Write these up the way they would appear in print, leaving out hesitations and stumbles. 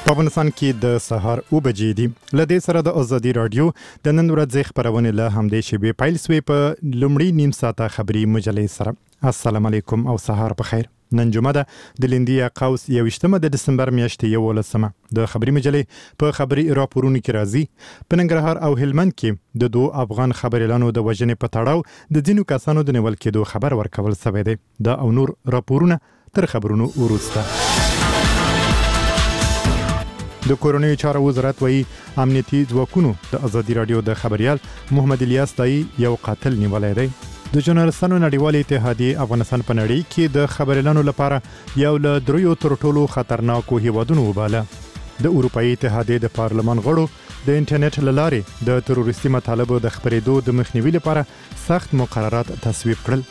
په افغانستان کې د سهار 9 بجې دي. له دې سره د ازادي رادیو د نن ورځې خبرونه له همدې شیبې پیل شوې په لومړی نیم ساعته خبري مجلې سره. السلام علیکم او سهار په خیر. نن جمعه ده د لیندیا قوس 21 د دسمبر میاشتې 11 د خبري مجلې په خبري راپورونو کې راځي. په ننګرهار او هلمند کې د دوه افغان خبريالانو د وژنې په تړاو د ځینو کسانو د نیول کېدو خبر ورکول شوی دی. دا او نور راپورونه تر خبرونو وروسته. د کورونی چارو وزارت وایي امنیتي ځواکونو د ازادي رادیو د خبريال محمد الیاس تای یو قاتل نیولای دی. د ژورنالستانو نړیوال اتحادیه افغانستان په نړۍ کې د خبريالانو لپاره یو له دریو تر ټولو خطرناکو هیوادونو وباله. د اروپאי اتحادیه د پارلمان غړو د انټرنیټ له لارې د تروریستي مطالبو د خبرېدو د مخنیوي لپاره سخت مقررات تصویب کړل.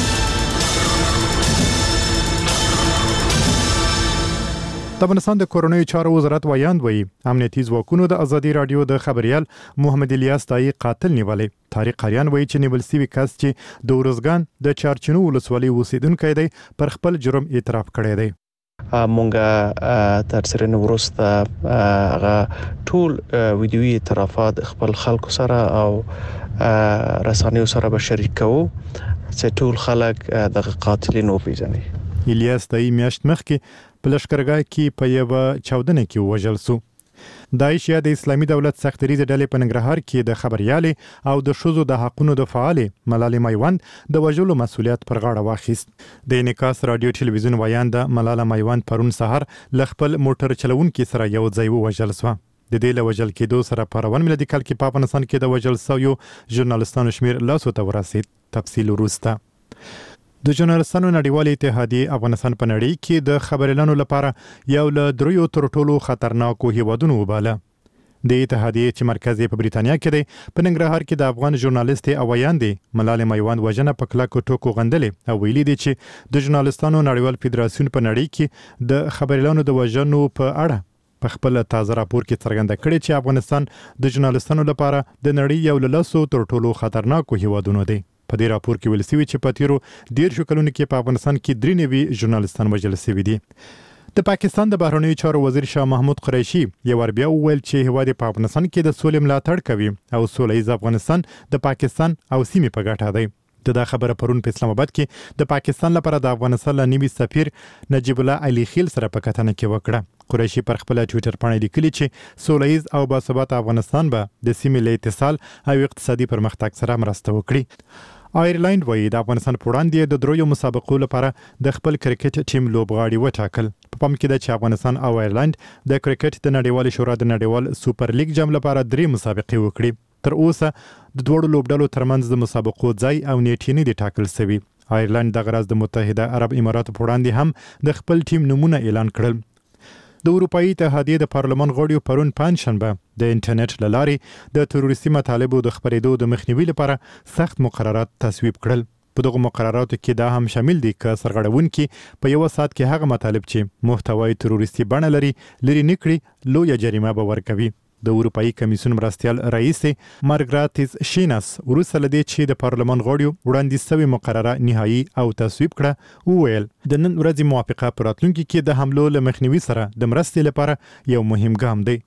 د افغانستان د کورونی چارو وزارت وایاند وایي امنیتي ځواکونو د ازادي رادیو د خبريال محمد الیاس تای قاتل نیولې. طارق قریان وایي چې نیول شوی کس چې د ورزګان د چارچینو ولسوالۍ اوسیدونکی دی پر خپل جرم اعتراف کړی دی. مونږه تر سره وروسته هغه ټول ویډیوي اعترافات خپل خلکو سره او رسنیو سره به شریکو چې ټول خلک د قاتلینو پیژني. الیاس تای میاشت مخکې په لشکرګاه کې په یو چاودنه کې وژل شو. داعش یا د اسلامي دولت سختریزه ډلې په ننګرهار کې د خبريالې او د شوزو د حقونو د فعالې ملالۍ میوند د وژلو مسولیت پر غاړه واخیست. د انعکاس رادیو ټلویزیون وایانده ملاله میوند پرون سحر ل خپل موټر چلونکي سره یو ځای وژل شو. د دې له وژل کېدو سره په روان میلادي کال کې په افغانستان کې د وژل شویو ژورنالستانو شمیر لاسو ته ورسید. تفصیل وروسته. د ژورنالستانو نړیوال اتحادیه افغانستان په نړۍ کې د خبريالانو لپاره یو له دریو تر ټولو خطرناکو هیوادونو وباله. د اتحادیه چې مرکز په بریتانیا کې دی په ننګرهار کې د افغان ژورنالیست او ویاندې ملالۍ میوند وژنه په کلکو ټکو غندلې او ویلي دي چې د ژورنالستانو نړیوال فدراسیون په نړۍ کې د خبريالانو د وژنو په اړه په خپل تازه راپور کې څرګنده کړې چې افغانستان د ژورنالستانو لپاره د نړۍ یو له لاسو تر ټولو خطرناکو هیوادونو دی. په دې راپور کې ویل شوی چې په تیرو 13 کلونو کې په افغانستان کې 3 نوي ژورنالستان وژل شوي دي. د پاکستان د بهرنیو چارو وزیر شاه محمود قریشي یو ور بیا وویل چې هیواد په افغانستان کې د سولې ملاتړ کوي او سولهییز افغانستان د پاکستان او سیمې په ګټه دی. دا خبره پرون په اسلام آباد کې د پاکستان لپاره د افغانستان لنیوي سفیر نجیب الله علي خیل سره په کتنه کې وکړه. قریشي پر خپل ټوئیټر باندې لیکلي چې سولهییز او باثبات افغانستان به د سیمې له اتصال او اقتصادي پرمختګ سره مرسته وکړي. آیرلند وایي د افغانستان په وړاندې د دریو مسابقو لپاره د خپل کرکټ ټیم لوبغاړي وټاکل. په پام کې ده چې افغانستان او آیرلند د کرکټ د نړیوال شورا د نړیوال سوپر لیګ جام لپاره 3 مسابقې وکړي. تر اوسه د دوړو لوبډلو ترمنځ د مسابقو ځای او نیټې نه دي ټاکل شوی. آیرلند د غرض د متحده عرب اماراتو په وړاندې هم د خپل ټیم نمونه اعلان کړل. د اروپאי اتحادیه د پارلمان غړو پرون پنځشنبه د انټرنیټ له لارې د تروریستي مطالبو د خبرېدو د مخنیوي لپاره سخت مقررات تصویب کړل. په دغه مقرراتو کې دا هم شامل دي چې سرغړونکي په یو ساعت کې هغه مطالب چې محتوای تروریستي بڼه لري نکړي لویه جریمه به ورکوي. د اروپאי کمیسیون مرستیال رئیس مارګراتیس شیناس وروسته لدې چې د پارلمان غړو وړاندې شوی مقرره نهایی او تصویب کړه وویل د نن ورځې موافقه پر راتلونکي کې د حملو له مخنیوي سره د مرستې لپاره یو مهم ګام دی.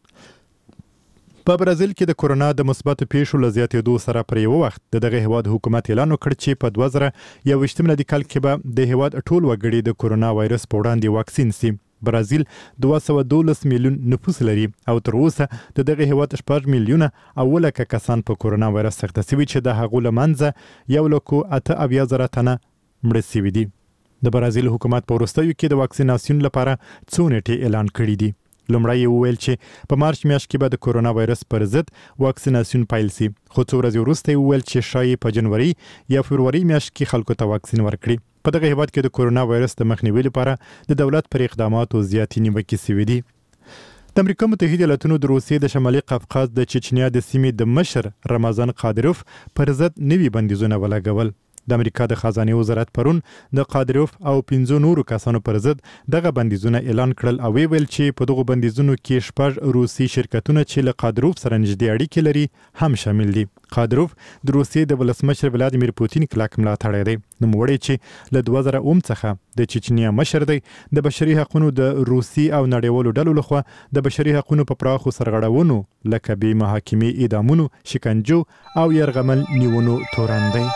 په برازیل کې د کورونا د مثبت پیښو له زیاتېدو سره پر یو وخت دغه هیواد حکومت اعلان وکړ چې په 2021 میلادي کال کې به د هیواد ټول وګړي د کورونا وایرس په وړاندې واکسین شي. برازیل 212 میلیون نفوس لري او تر اوسه د دغه هیواد 4 میلیونه او لکه کسان په کورونا وایرس سخته شوي چې د هغو لمنځه 1,8,000 تنه مړه شوي دي. د برازیل حکومت په وروستیو کې د واکسیناسیون لپاره څو نیټې اعلان کړي دي. لومړی یې وویل چې په مارچ میاشت کې به د کورونا وایرس پر ضد واکسیناسیون پیل شي، خو څو ورځې وروسته یې وویل چې شایي په جنوري یا فبروري میاشت کې خلکو ته واکسین ورکړي. په دغه هیواد کې د کورونا وایرس د مخنیوي لپاره د دولت پر اقداماتو زیاتې نیوکې شوې دي. د امریکا متحده ایالاتونو د روسیې د شمالي قفقاز د چچنیا د سیمې د مشر رمضان قادروف پر ضد نوي بندیزونه ولګول. د امریکا د خزانه وزارت پرون د قادروف او 15 نورو کسانو پر ضد دغه بندیزونه اعلان کړل او ویل چې په دغه بندیزونو کې شپږ روسي شرکتونه چې له قادروف سره نږدې اړیکې لري هم شامل دي. قادروف د روسیې د ولسمشر ولادیمیر پوتین کلک ملاتړی دی. نوموړی چې له 2000 څخه د چچنیا مشر دی د بشري حقوقو د روسي او نړیوالو ډلو لخوا د بشري حقوقو په پراخو سرغړونو لکه بې محاکمې اعدامونو، شکنجو او يرغمل نیونو تورن دی.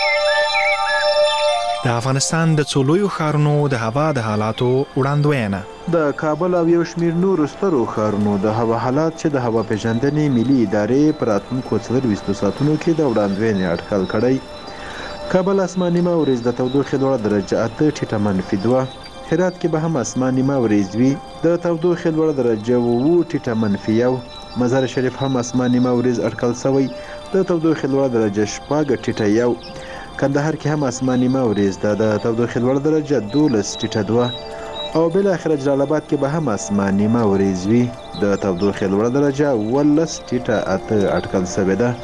د افغانستان د څولویو ښارونو د هوا د حالاتو وړاندوینه. د کابل او یو شمېر نورو سترو ښارونو د هوا حالات چې د هوا پیژندنې ملي ادارې په راتلونکو 24 ساعتونو کې د وړاندوینې اټکل کړی. کابل اسماني ورځ د تودوخې لوړه درجه 8 ټیټه -2. هرات کې به هم اسماني ورځ وي د تودوخې لوړه درجه 9 ټیټه -1. مزار شریف هم اسماني ورځ اټکل شوی د تودوخې لوړه درجه 4 ټیټه 1. کندهار کې هم اسماني ورځ ده د تودوخې لوړه درجه 12 ټیټه 2. او بل اخر جلال آباد کې به هم اسماني ورځ وي د تودوخې لوړه درجه 12 ټیټه 8 اټکل شوې ده.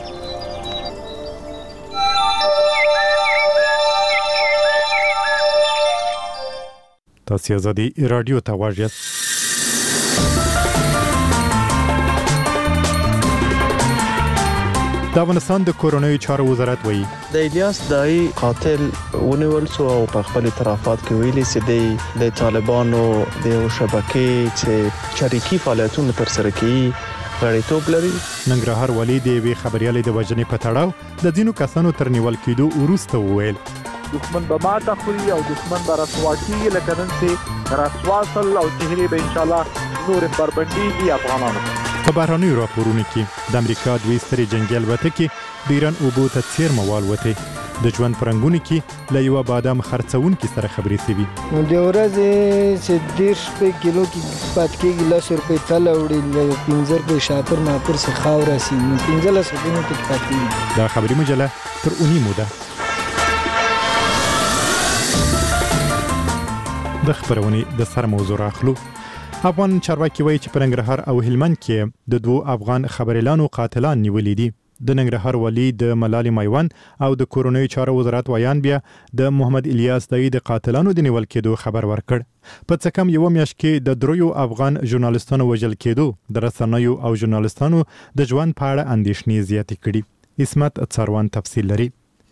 تاسو ازادي رادیو ته واژئ. د افغانستان د کورونوي چارو وزارت وایي د الیاس دای قاتل ونیول شو او په خپل اعترافات کې ویلي چې د طالبانو د شبکې چې شریکي فعالیتونه تر سره کوي غړیتوب لري. ننګرهار والي د وی خبريالي د وژنې په تړاو د ځینو کسانو تر نیول کېدو وروسته وویل دښمن به ماته خوري او دښمن به رسوا کیږي لکه نن چې رسواسل او چهرې به ان شاء الله نور بربنديږي افغانانو. په بهرانیو راپورونو کې د امریکا دوی سترې جنگي الوتکې د ایران اوبو ته څیرمه والوتې. د ژوند پرنګونو کې له یو بادام خرڅونکي سره خبرې شوي. د ورځې چې 10 کیلو کې پات کېږي 10 روپۍ تله وړي 15 روپۍ شاپر ماپر څخه خاور راسي 15 روپۍ کې پاتې. دا خبري مجله تر اونۍ موده د خبرونې د سر موضوع راخلو. افغان چارواکي وایي چې په ننګرهار او هلمند کې د 2 افغان خبريالانو قاتلان نیولې دي. د ننګرهار والي د ملالي مایوند او د کورونوي چارو وزارت ویان بیا د محمد الیاس دای د قاتلانو د نیول کېدو خبر ورکړ. په څه کم یو میاشت کې د 3 افغان ژورنالستانو وژل کېدو د رسنیو او ژورنالستانو د ژوند په اړه اندېښنې زیاتې کړي. اسمت څاروان تفصیل لري.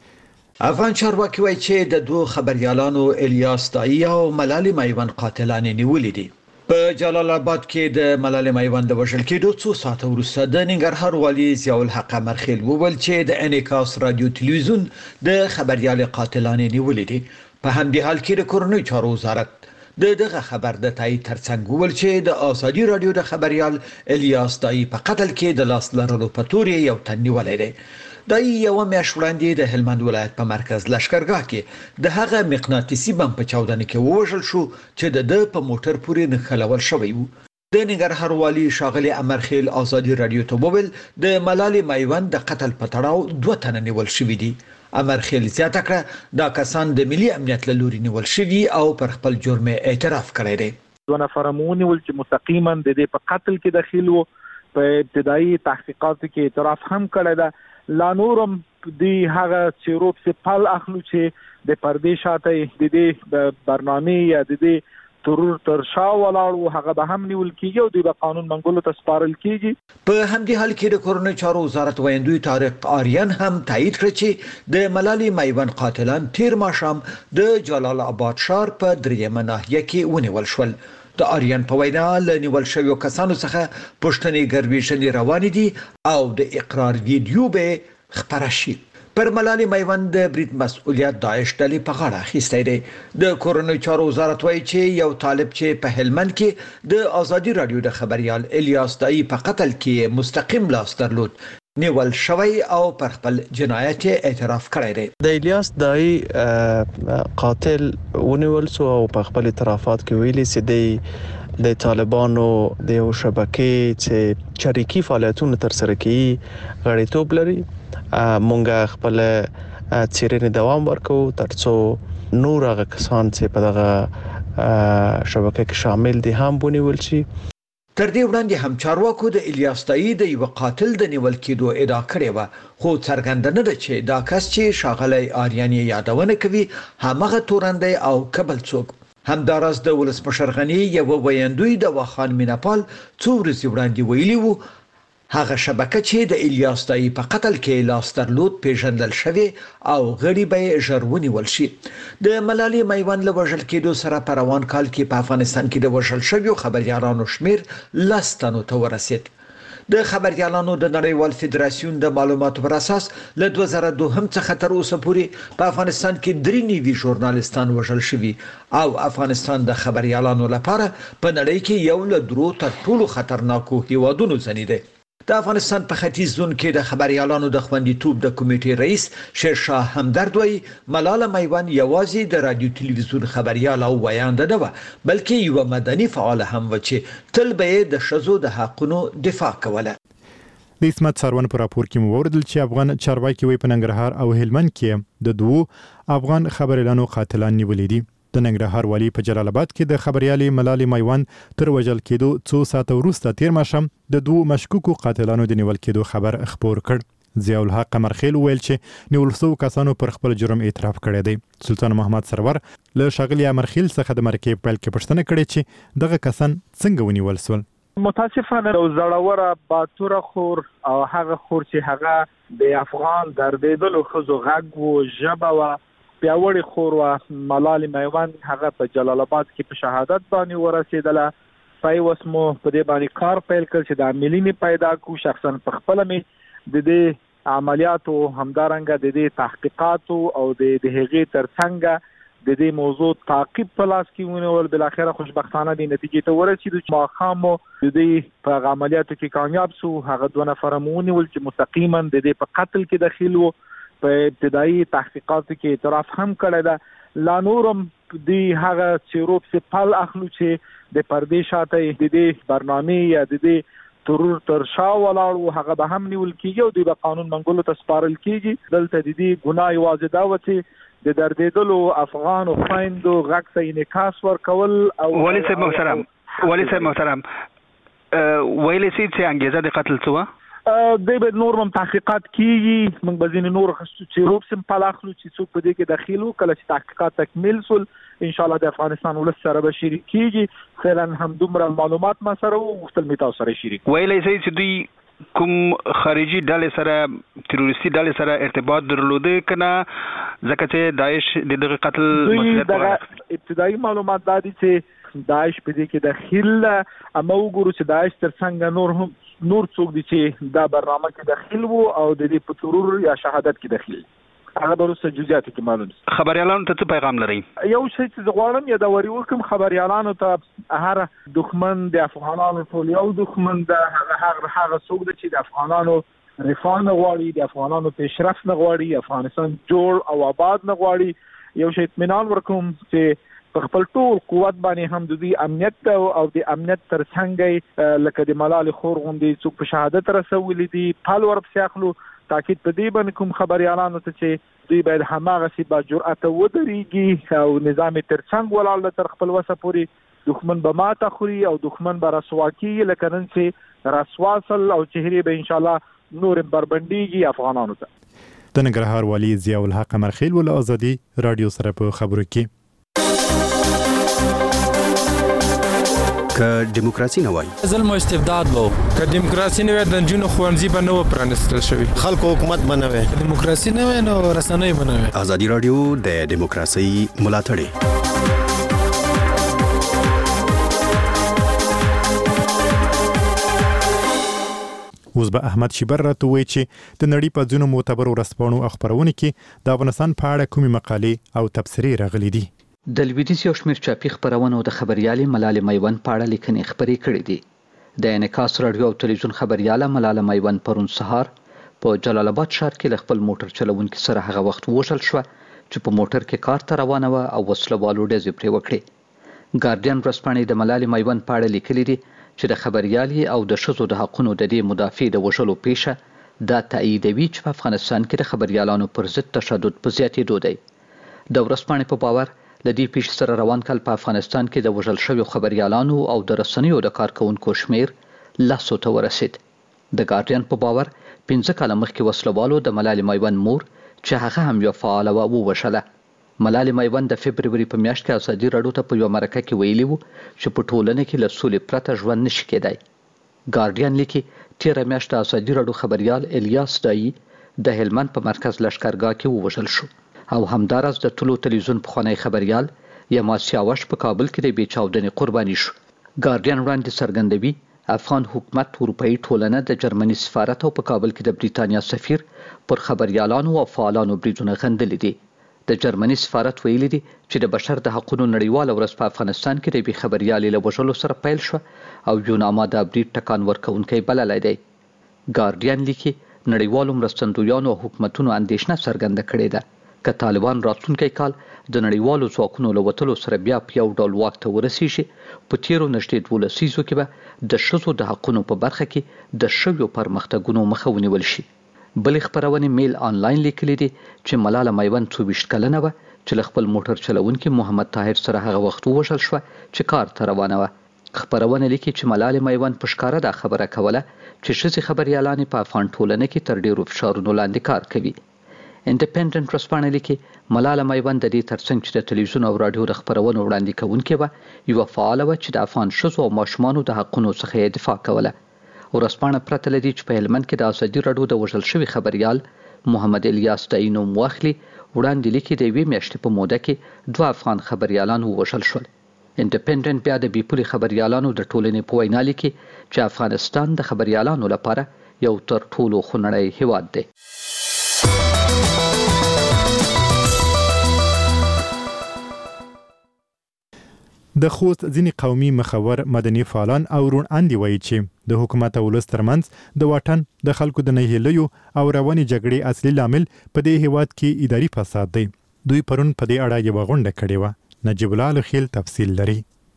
افغان چارواکي وایي چې د 2 خبريالانو الیاس دای او ملالي مایوند قاتلان نیولې دي. په جلال آباد کې د ملالي مایوند د وژل کېدو 2 ساعته وروسته د ننګرهار والي ضیاء الحق مرخیل وویل چې د انعکاس رادیو تلویزیون د خبريال قاتلان نیولې دي. په همدې حال کې د کورونوي چارو وزارت دغه خبر د تایید ترڅنګ وویل چې د آزادي رادیو د خبريال الیاس دای په قتل کې د لاس لرلو په تور یو تن نیولې دی. دای یو میاشت وړاندې د هلمند ولایت په مرکز لشکرګاه کې د هغه مقناطیسي بم په چاودنه کې ووژل شو چې د په موټر پورې نښلول شوی وو. د ننګرهار والي شاغلي امرخیل آزادي رادیو ته وویل د ملالي مایوند د قتل په تړاو 2 تنه نیول شوی دي. امرخیل زیاته کړه دا کسان د ملي امنیت له لوري نیول شوی او پر خپل جرم اعتراف کړی دی. 2 نفر مونیول چې مستقیما د دې په قتل کې دخیل وو. په ابتدایي تحقیقاتو کې اعتراف هم کړی دی. لا نورم دی هغه چیروب سپال اخلو چې د پردې شاته د دې برنامه یا د دې ترور تر شا ولاړو هغه به هم نیول کیږي او د قانون منګولو ته سپارل کیږي. په همدې حال کې د کورونوي چارو وزارت ویندوی طارق آریان هم تایید کړ چې د ملالي مایوند قاتلان تیر ماښام د جلال آباد ښار په 3 ناحیه کې ونیول شول. د آریان په وینا له نیول شویو کسانو څخه پښتني ګرویشنې روان دي او د اقرار ویډیو به خبره شي. پر ملالي مایوند د برید مسؤلیت داعش ډلې په غاړه اخیستی دی. د کورونوي چارو وزارت وایي چې یو طالب چې په هلمند کې د آزادي رادیو د خبريال الیاس دای په قتل کې مستقیم لاس درلود نیول شوی او پر خپل جنایت اعتراف کړی دی. د الیاس دای قاتل ونیول شو او په خپل اعترافات کې ویلي چې د طالبانو د شبکې چې شریکي فعالیتونه تر سره کوي غړیتوب لري. مونږ خپل څیړنې دوام ورکو ترڅو نور هغه کسان چې په دغه شبکې کې شامل دي هم ونیول شي. تر دې وړاندې هم چارواکو د الیاس تایي د یو قاتل د نیول کېدو ادعا کړې و، خو څرګنده نه ده چې دا کس چې ښاغلی آریان یادونه کوي همغه تورندی او کبل څوک. همداراز د ولسمشر غني یو ویاندوی د واخان میناپال څو ورځې وړاندې ویلي وو هغه شبکه چې د الیاس تایي په قتل کې لاس درلود پیژندل شوی او غړي به ژر ونیول شي. د ملالۍ میوند له وژل کېدو سره په روان کال کې په افغانستان کې د وژل شویو خبريالانو شمیر 10 تنو ته ورسید. د خبريالانو د نړیوال فدراسیون د معلوماتو پر اساس له 2002 څخه تر اوسه پورې په افغانستان کې 3 نوي ژورنالیستان وژل شوي او افغانستان د خبريالانو لپاره په نړۍ کې یو له درو تر ټولو خطرناکو هیوادونو ځنی دی. د افغانستان په ختیځ زون کې د خبريالانو د خوندیتوب د کمیټې رئیس شیرشاه همدرد وایي ملاله میوند یوازې د رادیو تلویزیون خبريال او ویانده نه و، بلکې یو مدني فعال هم و چې تل به د ښځو د حقونو دفاع کوله. د اسمت سروان په راپور کې مو وردل چې افغان چارواکي وي په ننګرهار او هلمند کې د دوو افغان خبريالانو قاتلان نیولې دي. د ننګرهار والی په جلال آباد کې د خبريالې ملالۍ میوند تر وژل کېدو څو ساعته وروسته تیر ماښام د دوو مشکوکو قاتلانو د نیول کېدو خبر خپور کړ. ضیاء الحق قمرخیل ویل چې نیول شوو کسانو پر خپل جرم اعتراف کړی دی. سلطان محمد سرور له ښاغلي امرخیل څخه د مرکې پیل کې پوښتنه کړې چې دغه کسان څنګه ونیول شول. متاسفانه یو زړوره باتوره خور او هغه خور چې هغه د افغان دردېدلو ښځو غږ و، ژبه و، پیاوړی خور و. ملالۍ میوند هغه په جلال آباد کې په شهادت باندې ورسېدله. پای اوس مو په دې باندې کار پیل کړ چې د عاملین پیدا کو. شخصا په خپل مې د دې عملیاتو همدارنګه د دې تحقیقاتو او د هغې ترڅنګ د دې موضوع تعقیب په لاس کې ونیول. بالاخره خوشبختانه د نتیجې ته ورسېدو چې ماښام د دې په عملیاتو کې کامیاب شو. هغه 2 نفر مو ونیول چې مستقیما د دې په قتل کې دخیل وو. په ابتدایي تحقیقاتو کې اعتراف هم کړی ده. لا نورم د هغه چیروب سے پل اخلو چې د پردې شاته د دې برنامه یا د دې ترور تر شا ولاړو هغه به هم نیول کیږي او د قانون منګولو ته سپارل کیږي. دلته د دې ګناه یوازې دا و چې د دردېدلو افغان او خویندو غږ ته انعکاس ورکول. او ولی صاحب محترم ویلې سي چې انګیزه د قتل څه و؟ د نورم تحقیقات کیږي. موږ به ځینې نور چې روب سم پلاخلو چې څوک په دې کې داخلو. کله چې تحقیقات تکمیل شول ان شاء الله د افغانستان ولس سره به شریک کیږي. فعلا هم دومره معلومات ما سره وو غوښتل مې تاسو سره شریک. ویلې سي چې دوی کوم خارجي ډلې سره تروریستي ډلې سره ارتباط درلوده کنه ځکه چې داعش دغه قتل مسؤلیت ورغله. ابتدایي معلومات دا دي چې داعش په دې کې داخل اما وګورو چې داعش ترڅنګ نور څوک دي چې دا برنامه کې داخل وو او د دې په ترور یا شهادت کې داخل. هغه د روسي جزئیات کې معلوم. خبريالانو ته څه پیغام لري؟ یو شی چې غواړم یا دا وری وکم خبريالانو ته هر دښمن د افغانانو ټول یو دښمن د هغه څوک چې د افغانانو رفاه نه غواړي، د افغانانو پیشرفت نه غواړي، افغانستان جوړ او آباد نه غواړي. یو شی اطمینان ورکوم چې په خپل ټول قوت باندې هم د دې امنیت او د امنیت ترڅنګ لکه د ملالۍ خور غوندې څوک په شهادت رسولي دي پال ورپسې اخلو. تاکید په دې باندې کوم خبريالانو ته چې دوی باید هماغه سی با جرأت ودرېږي او نظام ترڅنګ ولاړ تر خپل وسه پوري دښمن به ماته خوري او دښمن به رسوا کیږي لکه نن چې رسواسل او چهره به ان شاء الله نور بربندېږي افغانانو ته. د ننګرهار والی ضیاء الحق قمرخیل ول ازادي رادیو سره په خبرو کې که دیموکراسي نه وای ظلم او استبداد وو. که دیموکراسي نه وای د جنونو خوانزي به نه پرانستل شوی. خلکو حکومت بنوي. دیموکراسي نه وای نو رسنۍ بنوي. ازادي رادیو د دیموکراسي ملاتړ. اوس به احمد شیبر راته وایي چې د نړۍ په ځینو معتبرو ورځپاڼو او خپرونو کې د افغانستان په اړه کومې مقالې او تبصرې راغلي دي. د لویدیځ یو شمېر چاپي خپرونو د خبريالې ملالۍ میوند په اړه لیکنې خپرې کړې دي. د انعکاس رادیو او تلویزیون خبرياله ملالۍ میوند پرون سهار په جلال آباد ښار کې له خپل موټر چلوونکي سره هغه وخت وژل شوه چې په موټر کې کار ته روانه وه او وسلوالو ډزې پرې وکړې. ګارډین ورځپاڼې د ملالۍ میوند په اړه لیکلي دي چې د خبريالې او د ښځو د حقونو د دې مدافع د وژلو پیښه دا تاییدوي چې په افغانستان کې د خبريالانو پر ضد تشدد په زیاتېدو دی. د ورځپاڼې په باور له دې پیښې سره روان کال په افغانستان کې د وژل شویو خبریالانو او د رسنیو د کارکونکو شمیر 10 ته ورسید. د ګارډین په باور 15 کاله مخکې وسلوالو د ملالۍ میوند مور چې هغه هم یو فعاله ووژله. ملالۍ میوند د فبروري په میاشت کې ازادي راډیو ته په یو مرکه کې ویلي وو چې په ټولنه کې له سولې پرته ژوند نشي کېدای. ګارډین لیکي تیره میاشت د ازادي راډیو خبریال الیاس دایی د هلمند په مرکز لشکرګاه کې ووژل شو او همداراز د طلوع تلویزیون پخوانی خبریال یما سیاوش په کابل کې د بیچاودنې قرباني شو. ګارډین وړاندې څرګندوي افغان حکومت اروپאי ټولنه د جرمني سفارت او په کابل کې د بریتانیا سفیر پر خبریالانو او فعالانو بریدونه غندلي دي. د جرمني سفارت ویلي دي چې د بشر د حقوقو نړیواله ورځ په افغانستان کې د بې خبریالۍ له وژلو سره پیل شو او یو نامه د برید ټکان ورکوونکی بللی دی. ګارډین لیکي نړیوالو مرستندویانو او حکومتونو اندېښنه څرګنده کړې ده که طالبان راتلونکی کال د نړیوالو ځواکونو له وتلو سره بیا په یو ډول واک ته ورسیږي په تیرو نږدې 12 لسیزو کې به د ښځو د حقونو په برخه کې د شویو پرمختګونو مخه ونیول شي. بلې خپرونې میل آنلاین لیکلي دي چې ملاله میوند 24 کلنه وه چې له خپل موټر چلونکي محمد طاهر سره هغه وخت ووژل شوه چې کار ته روانه وه. خپرونه لیکي چې ملالۍ میوند په ښکاره دا خبره کوله چې ښځې خبریالانې په افغان ټولنه کې تر ډیرو فشارونو لاندې کار کوي. انډیپندنت ورځپاڼه لیکي ملاله میوند د دې ترڅنګ چې د تلویزیون او راډیو د خپرونو وړاندې کوونکې وه یوه فعاله وه چې د افغان ښځو او ماشومانو د حقونو څخه یې دفاع کوله. ورځپاڼه پرته له دې چې په هلمند کې د ازادي راډیو د وژل شوي خبریال محمد الیاس دایی نوم واخلي وړاندې لیکي د یوې میاشتې په موده کې 2 افغان خبریالان ووژل شول. انډیپندنت بیا د بیپولي خبریالانو د ټولنې په وینا لیکي چې افغانستان د خبریالانو لپاره یو تر ټولو خونړی هیواد دی. د خوست ځینې قومي مخور مدني فعالان او روڼ اندي وایي چې د حکومت او ولس ترمنځ د واټن د خلکو د نهیلیو او روانې جګړې اصلي لامل په دې هیواد کې اداري فساد دی. دوی پرون په دې اړه یوه غونډه کړې وه. نجیب الله الخیل تفصیل لري.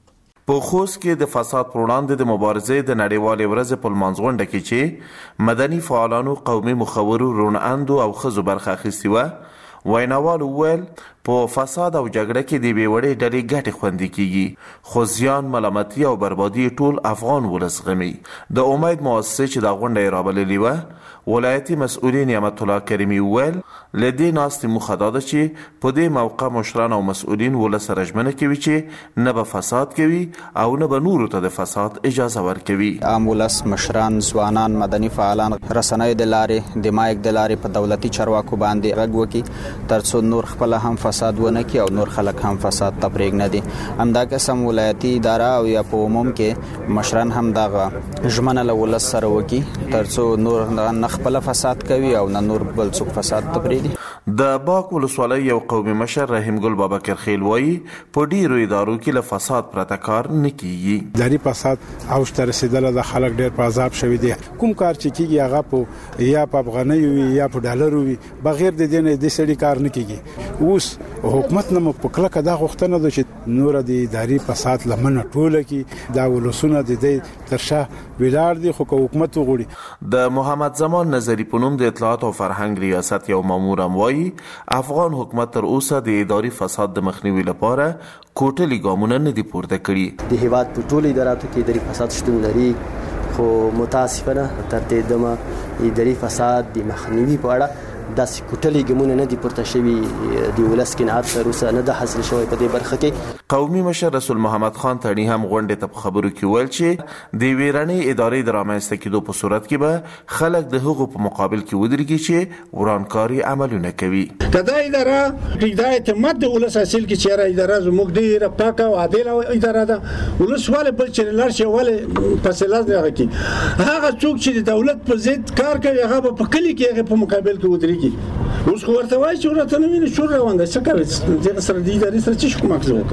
په خوست کې د فساد پر وړاندې د مبارزې د نړیوالې ورځې په لمانځ غونډه کې چې مدني فعالانو قومي مخورو روڼ اندو او ښځو برخه اخیستې وه ویناوال وویل په فساد او جګړه کې د بې وړې ډلې ګټې خوندي کیږي خو زیان ملامتي او بربادي ټول افغان ولس غمي. د امید مؤسسې چې دا غونډه یې رابللې وه ولایتي مسؤلین نعمت الله کریمي وویل له دې ناستې موخه دا ده چې په دې موقع مشران او مسؤلین ولس سره ژمنه کوي چې نه به فساد کوي او نه به نورو ته د فساد اجازه ورکوي. عام ولس مشران ځوانان مدني فعالان رسنیو د لارې د مایک د لارې په دولتي چارواکو باندې غږ وکړي ترڅو نور خپل هم فساد ونه کړي او نور خلک هم فساد ته پرېږدي. همدا قسم ولایتي اداره او یا په عموم کې مشران هم دغه ژمنه له ولس سره وکړي ترڅو نور نه خپل فساد کوي او نه نور بل څوک فساد ته پرېږدي. د باک ولسوالۍ یو قومي مشر رحیم ګل بابکر خیل وایي په ډیرو ادارو کې له فساد پرته کار نه کیږي. اداري فساد اوج ته رسیدل د خلک ډیر په عذاب شوي دي. کوم کار چې کیږي هغه په یا په افغانۍ وي یا په ډالر وي بغیر د دې نه د سړي کار نه کیږي. اوس حکومت نه په کلکه دا غوښتنه ده چې نور د اداري فساد لمنه ټوله کی دا ولسونه د دې ترشا ویلار دي خو حکومت وغوړي. د محمد زمان نظری په نوم د اطلاعات او فرهنګ ریاست یو مامور هم وایي افغان حکومت تر اوسه د اداري فساد د مخنیوي لپاره کوټلي ګامونه نه دي پورته کړي. د هیواد په ټولو اداراتو کې اداري فساد شتون لري خو متاسفانه تر دې دمه اداري فساد د مخنیوي په اړه داسې کوټلي ګامونه نه دي پورته شوي. د ولس قناعت تر اوسه نه ده حاصل شوی په دې برخه کې. قومي مشر رسول محمد خان تڼي هم غونډې ته په خبرو کې ویل چې د ویرانې ادارې د رامنځته کېدو په صورت کې به خلک د هغو په مقابل کې ودرېږي چې ورانکاري عملونه کوي. دا اداره د اعتماد د ولس حاصل کې چې اداره زموږ ډېره پاکه او عادله اداره ده. ولس ولې بل چې لار شي ولې فیصله دغه کې هغه څوک چې د دولت په ضد کار کوي هغه په کلی کې هغه په مقابل کې ودرېږي. اوس خو ورته وایي چې ورته نه ویني شور روان دی څه کوي دغه سره د ادارې سره چې کومک زه وکړم.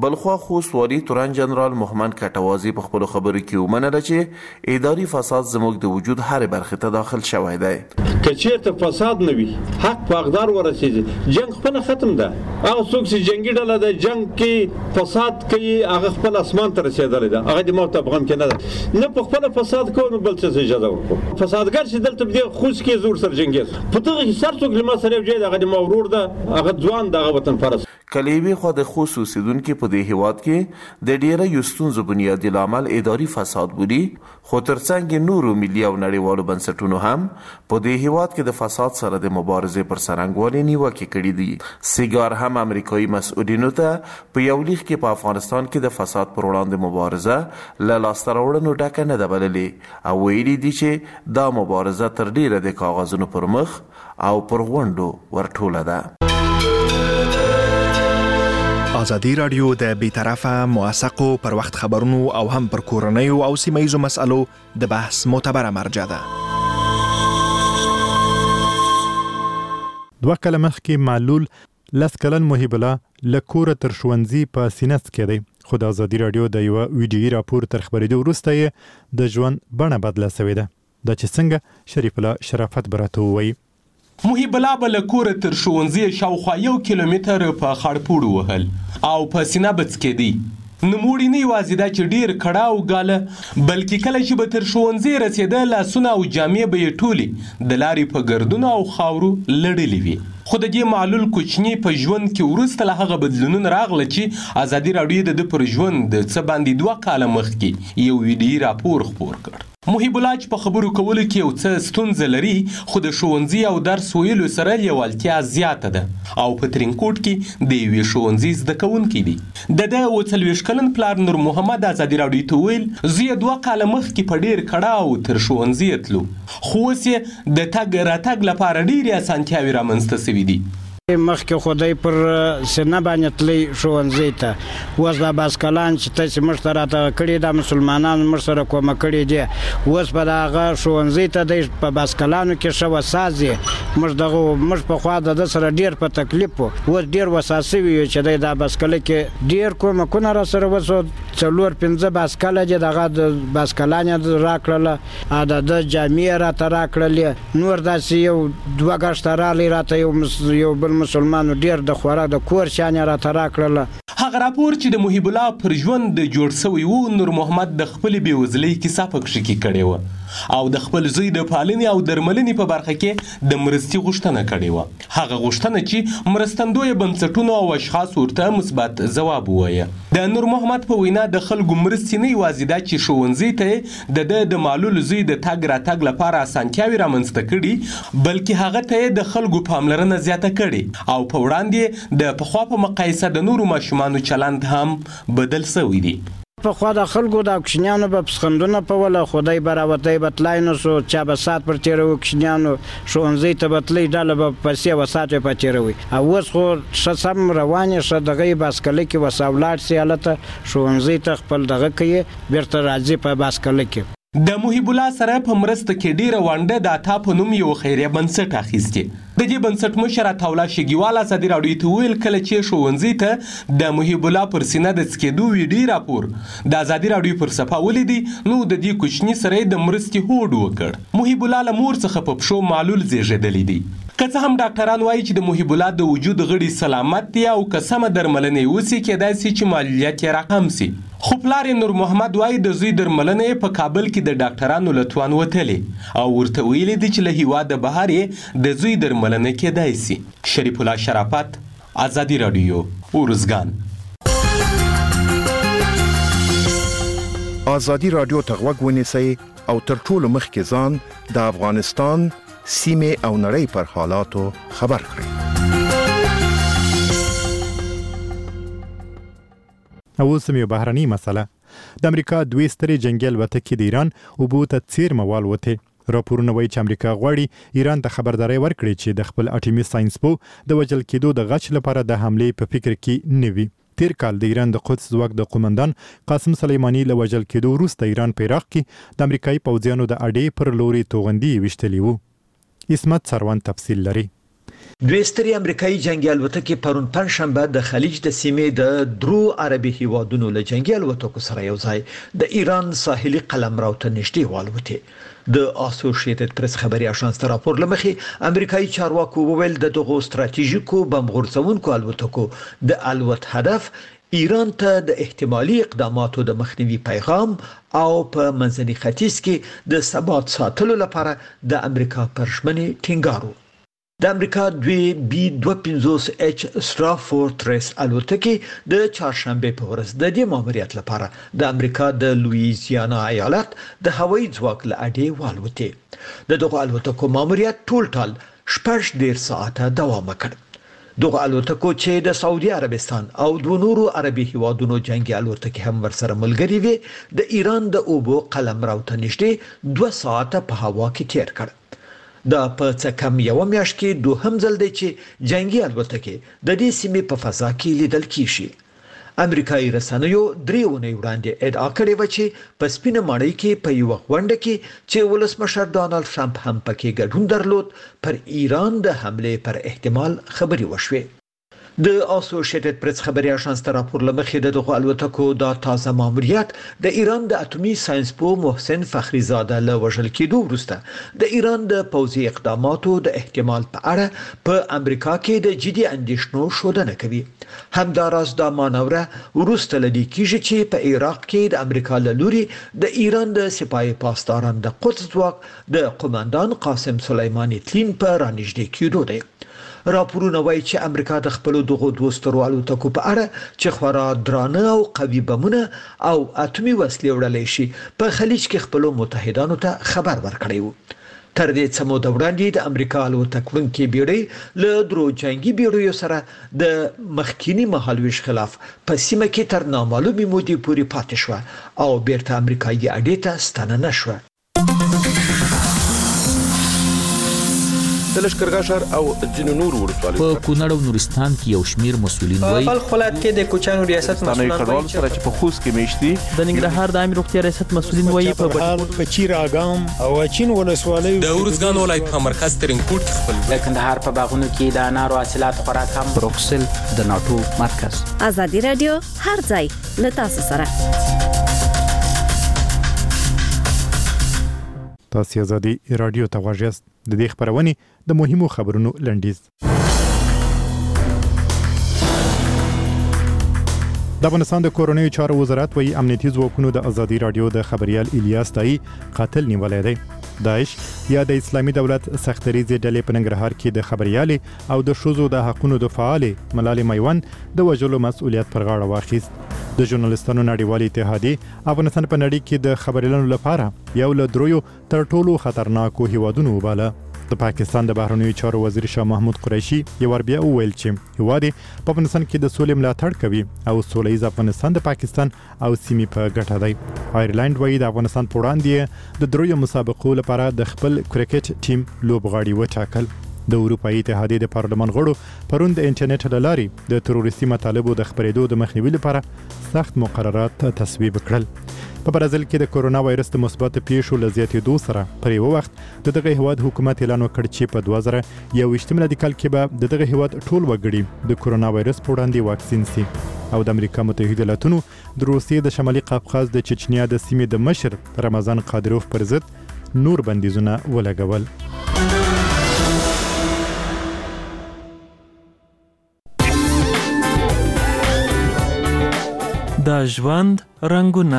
بلخوا خوست والي توران جنرال محمد کټوازی په خپل خبرو کې ومنله چې اداري فساد زموږ د وجود هر برخه ته داخل شوی دی. کچېرته فساد نه وي حق په اقدار ورسېږي جنگ خپل ختم ده. هغه څوک چې جنگي ډله د جنگ کې فساد کوي هغه خپل اسمان ته رسېدلی ده هغه د موت افغان کې نه ده نه په خپل فساد کوو نو بل څه اجازه ورکړو. فسادګر چې دلته په خوست کې زور سره جنګي په دغه کې سر څوک لمر سره یو هغه د مورور ده هغه ځوان دغه وطن پرست کلیوي خو د خوست اوسیدونکو په دې هیواد کې د ډیره یستونزو بنیادی لامل اداري فساد بودی خو ترڅنګ نورو ملي او نړیوالو بنسټونو هم په دې هیواد کې د فساد سره د مبارزې پر سرنګوالي نیوکه کړې دي. سیګار هم امریکایي مسؤلینو ته په یو لیک کې په افغانستان کې د فساد پر وړاندې مبارزه له لاسته راوړنو ډکه نه ده بللې او ویلي دي چې دا مبارزه تر ډیره د کاغذونو پر مخ او پر غونډو ورټوله ده. ازادي رادیو د بیطرفه موثقو پر وخت خبرونو او هم پر کورنیو او سیمه‌ییزو مسألو د بحث معتبره مرجع ده. 2 کاله مخکې معلول 10 کلن محب الله له کوره تر ښوونځي په سینست کې دی خو د ازادي رادیو د یوه ویډیویي راپور تر خپرېدو وروسته یې د ژوند بڼه بدله سوې ده. دا چې څنګه شریف الله شرافت به راته ووایي. محب الله به له کوره تر ښوونځي شاوخوا 1 کیلومتر په خړپوړو وهل او په سینه بڅکېدی. نوموړي نه یوازې دا چې ډېر کړه او ګاله بلکې کله چې به تر ښوونځي رسېده لاسونه او جامې به یې ټولې د لارې په ګردونو او خاورو لړلې وي. خو د دې معلول کوچني په ژوند کې وروسته له هغه بدلونونه راغله چې ازادي راډیو د ده پر ژوند د څه باندې 2 کاله مخکې یو ویډیویي راپور خپور کړ. محب الله چې په خبرو کولو کې یو څه ستونزه لري خو د ښوونځي او درس ویلو سره لیوالتیا زیاته ده او په ترینکوټ کې د یوې ښوونځي زده کوونکی دی. د ده 40 کلن پلار نور محمد ازادي راډیو ته ویل زه یې 2 کاله مخکې په ډېر کړه او تر ښوونځي تلو خو اوس یې د تګ راتګ لپاره ډېرې اسانتیاوې رامنځته سوي دي. مخکې خدای پر سینه باندې تللی ښوونځي ته اوس دا باسکلان چې تاسې موږ ته راته کړي دا مسلمانانو موږ سره کومه کړي دي اوس په دغه ښوونځي ته دی په باسکلانو کې ښه وساز دی موږ پخوا د ده سره ډېر په تکلیف و اوس ډېر وساز سوي یو چې دی دا باسکله کې ډېر کومکونه را سره وسو 4-5 باسکله دي دغه د باسکلان یې راکړله د ده جامې راته راکړلې نور داسې یو 2 ګشته رالی راته یو بل مسلمانو ډیر د خوراک د کور شان راته راکړله. هغه راپور چې د محب الله پر ژوند جوړ سوی و نور محمد د خپل بېوزلۍ کیسه پکښې کې کړې وه او د خپل زوی د پالنې او درملنې په برخه کې د مرستې غوښتنه کړې وه. هغه غوښتنه چې مرستندویه بنسټونو او اشخاص ورته مثبت ځواب ووایه. د نور محمد په وینا د خلکو مرستې نه یوازې دا چې ښوونځي ته د ده د معلول زوی د تګ راتګ لپاره اسانتیاوې رامنځته کړي بلکې هغه ته د خلکو پاملرنه زیاته کړې او په وړاندې د پخوا په مقایسه د نورو ماشومانو چلند هم بدل سوی دی. پخوا د خلکو د کوچنیانو به پسخندونه پوله خدای به راوتی به تلای نه سو چا به ساعت پر تېروي کوچنیانو ښوونځي ته به تلئ ډله به په 3 ساعت په تېروي او اوس خو ښه سم روان یې ښه دغه یې باسکله کې وسه ولاړ سي هلته ښوونځي ته خپل دغه کوي بیرته راځي په باسکله کې. د محب الله سره په مرسته کې ډیره ونډه د عطا په نوم یو خیریه بنسټ اخیستې. د دې بنسټ مشر عطاالله شګیوال ازادي راډیو ته ویل کله چې ښوونځي ته د محب الله پر سینه د څکېدو ویډیویي راپور د ازادي راډیو پر صفحه ولیدي نو د دې کوچني سره یې د مرستې هوډ وکړ. محب الله له مور څخه په پښو معلول زیږېدلی دی. که څه هم ډاکټران وایي چې د محب الله د وجود غړي سلامت دي او که سمه درملنه یې وسي کېدای سي چې معلولیت یې راکم سي خو پلار نور محمد وایي د زوی درملنه یې په کابل کې د ډاکټرانو له توان وتلې او ورته ویلي دي چې له هیواده بهر یې د زوی درملنه کېدای سي. شریف الله شرافت ازادي راډیو ارزګان. ازادي راډیو ته غوږ ونیسئ او تر ټولو مخکې ځان د افغانستان سیمه او نړۍ پر حالاتو خبر کړئ. اوس هم یو بهرنۍ مسله. د امریکا 2 سترې جنګي الوتکې د ایران اوبو ته څیرمه والوتې. راپورونه وایي چې امریکا غواړي ایران ته خبرداری ورکړي چې د خپل اټومي ساينس په د وژل کېدو د غچ لپاره د حملې په فکر کې نه وي. تیر کال د ایران د قدس ځواک د قومندان قاسم سلیمانی له وژل کېدو وروسته ایران په عراق کې د امریکایي پوځیانو د اډې پر لوري توغندي ویشتلي وو. اسمت سروان تفصیل لري. دوی ستري امریکایي جنگي الوتکې پرون پنځشنبه د خلیج د سیمې د درو عربي هیوادونو له جنگي الوتکو سره یو ځای د ایران ساحلي قلمرو ته نږدې والوتې. د اسوسییټډ پریس خبري اژانس راپور لمخې امریکایي چارواکو وویل د دغو ستراتیژیکو بم غورځونکو الوتکو د الوت هدف ایران ته د احتمالي اقداماتو د مخنیوي پیغام او په منځني ختیځ کې د ثبات ساتلو لپاره د امریکا پر ژمنې ټینګار و. د امریکا دوی B-250H سترافورټریس الوتکې د چهارشنبه په ورځ د دې ماموریت لپاره د امریکا د لویزیانا ایالت د هوایي ځواک له اډې والوتې. د دغه الوتکو ماموریت ټول 14 ساعته دوام وکړ. دغه الوتکو چې د سعودي عربستان او د نورو عربي هیوادونو جنگي الوتکې هم ورسره ملګري وي د ایران د اوبو قلمرو ته نږدې 2 ساعته په هوا کې تیر کړ. دا په څه کم یو میاشت کې دوهم ځل دی چې جنگي الوتکې د دې سیمې په فضا کې لیدل کیږي. امریکایي رسنیو 3 اونۍ وړاندې ادعا کړې و چې په سپینه ماڼۍ کې په یو غونډه کې چې ولسمشر ډانلډ ټرمپ هم پکې ګډون درلود پر ایران د حمله پر احتمال خبري وشوه. د اسوسییټډ پریس خبري اژانس راپور لمخې د دغه الوتکو د تازه ماموریت د ایران د اټومي ساينس پوه محسن فخریزاده له وژل کېدو وروسته د ایران د پوځي اقداماتو د احتمال په اړه په امریکا کې د جدي اندېښنو شودنه کوي. همداراز د مانوره وروسته لدی کیږي چې په عراق کې د امریکا له لوري د ایران د سپاه پاسداران د قدس ځواک د قوماندان قاسم سلیمانی تلین په رانږدې کېدو دی. راپورونه وایي چې امریکا د خپل دغه دوسترو الوتکو په اړه چې خورا درانه او قوي بمونه او اټومي وسلې وړلې شي په خلیج کې خپل متحدانو ته خبر ورکړی و. تر دې څه موده وړاندې د امریکا الوتکوونکې بیړۍ له درو جنگي بیړیو سره د مخکینی مهالویش خلاف په سیمه کې تر نامعلومې مودې پورې پاتې شو او بیرته امریکایي اډې ته ستنه نشوه. د لشکرګاه ښار او ځینو نورو ولسوالیو په کونړ او نورستان کې یو شمیر مسؤلین وایي په خپل کې د کوچانو ریاست مسؤلین وایي چې په خوست کې میشتي د ننګرهار د عامه روغتیا ریاست مسؤلین وایي په چیر اګام او چین ولسوالیو د ورزګان ولایت په مرکز ترینکوټ خپل د کندهار په باغونو کې د انارو حاصلات خوراک هم بروکسل د ناتو مرکز. ازادي رادیو هر ځای له تاسو سره. تاسو ازادي رادیو ته غواړئ د دې خبرونه د مهمو خبرونو لنډیز. د افغانستان د کورونی چارو وزارت وایي امنیتي ځواکونو د ازادي رادیو د خبريال الیاس تای قاتل نیولای دی. داعش یا د اسلامي دولت سختریزي ډلې په ننګرهار کې د خبريال او د شوزو د حقوقو د فعال ملالي میوان د وجلو مسؤلیت پر غاړه واخیست. د ژورنالیستانو نړیوال اتحادیه افغانستان په نړۍ کې د خبريالانو لپاره یو له درویو تر ټولو خطرناکو هیوادونو وباله. د پاکستان د بهرنیو چارو وزیر شاه محمود قریشي یو بیا وویل چې هیواد په افغانستان کې د سولې ملاتړ کوي او سولهییز افغانستان د پاکستان او سیمې په ګټه دی. آیرلند وایي د افغانستان په وړاندې د درویو مسابقو لپاره د خپل کرکټ ټیم لوبغاړي وټاکل. د اروپאי اتحادیه د پارلمان غړو پرون د انټرنیټ له لارې د تروریستي مطالبو د خبرېدو د مخنیوي لپاره سخت مقررات تصویب کړل. په برازیل کې د کورونا وایرس د مثبت پیښو له زیاتېدو سره پر یو وخت د دغه هیواد حکومت اعلان وکړ چې په 2021 میلادي کال کې به د دغه هیواد ټول وګړي د کورونا وایرس په وړاندې واکسین شي. او د امریکا متحده ایالاتونو د روسیې د شمالي قفقاز د چچنیا د سیمې د مشر رمضان قادروف پر ضد نور بندیزونه ولګول. د ژوند رنگونه.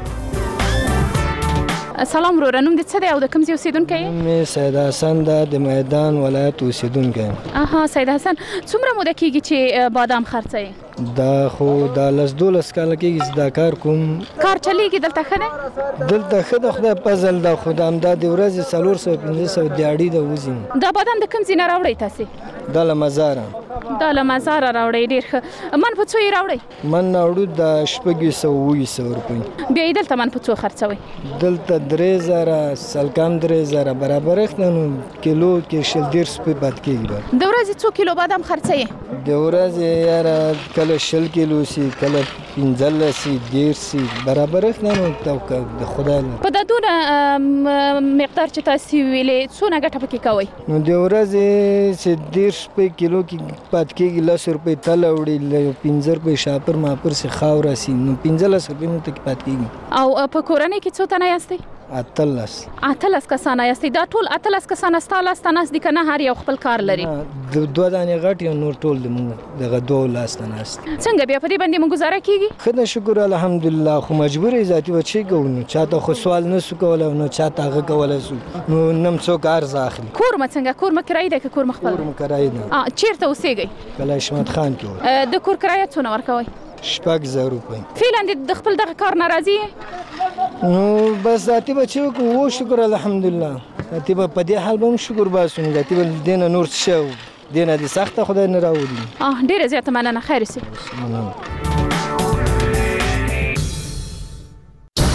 سلام وروره، نوم دې څه دی او د کوم ځای اوسیدونکی یې؟ مې سید حسن د میدان ولایت اوسیدونکی یم. سید حسن، څومره موده کېږي چې بادام خرڅوي؟ دا خو د 12 کاله کېږي چې دا کار کوم. کار چلیږي دلته ښه دی؟ دلته ښه د خدای فضل ده، خو د همدا د ورځې 400-500 دیاړي د وځي. دا بادام د کوم ځای نه راوړئ تاسې؟ دا له مزاره. دا له مزاره راوړئ، ډېر ښه. من په څو یې راوړئ؟ من راوړو د 600-700 روپۍ. بیا یې دلته من په څو خرڅوئ؟ دلته 3000 سلکام 3000 برابر اختنو کیلو کې 110 روپۍ پات کېږي. د ورځې څو کیلو بادام خرڅوئ؟ د ورځې یاره کله 100 کیلو سي، کله 15 سي، 10 سي برابر اختنو د خدای نه. په د دونه مقدار چې تاسو ویلې څونه ګټه پکې کوئ؟ نو د ورځې چې 10 روپۍ کیلو کې پات کېږي 10 روپۍ تله وړي 15 روپۍ شاپر ماپر سي خاور راسي نو 15 روپۍ مو ته پات کېږي. او په کورنۍ کې څو تنه یاستئ؟ 18 کسانه یاستئ. دا ټول 18 کسانه ستاسو لاس تناس دي کنه هر یو خپل کار لري؟ د دوه دانې غټ یو نور ټول د موږ دغه دوه لاس تناس. څنګه بیا په دې باندې موږ گزاره کیږي؟ خدای شکر الحمدلله خو مجبور ذاتی بچی کوو چاته خو سوال نه سو کولای نو چاته هغه کولای سو نو نم څوک ارز اخلي. کور ما څنګه کور ما کرای دی که کور مخبل؟ کور ما کرای دی. چیرته اوسېږئ؟ کله شمت خان کې. د کور کرایه څونه ورکوئ؟ 6000 روپۍ. فعلا د خپل دغه کار ناراضي نو بس ذاتی بچی کوو شکر الحمدلله. ذاتی په دې حال به شکر باسو ذاتی بل دینه نور څه دینه دي سخته خدای نه راوړي. ډیره زیاته مننه خیر سي.